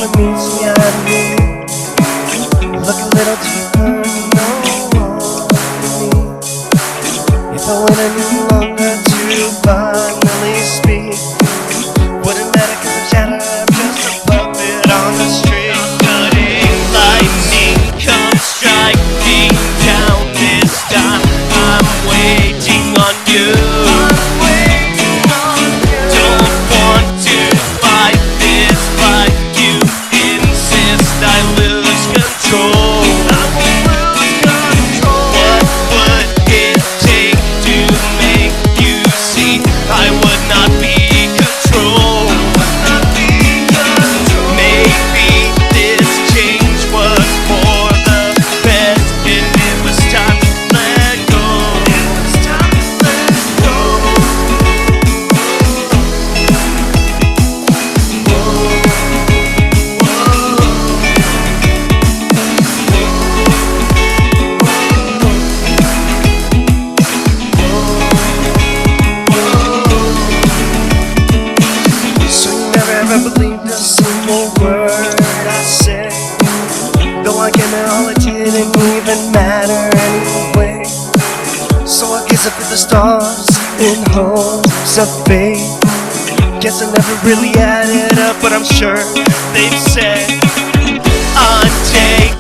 wanna meet me out of me. Look a little deeper, no me. If I went any longer to finally speak, wouldn't matter 'cause I'm shattered, I'm just a puppet on the street. Cutting lightning comes striking down this time. I'm waiting on you. Don't want to fight this fight. You insist I lose control. What would it take to make you see I would not be controlled? Maybe this change was for the best, and it was time to let go. So you never ever believed a single word I said, though I came and all it didn't even matter anyway. So I guess up at the stars in hopes of faith. Guess I never really added up, but I'm sure they've said I'm taking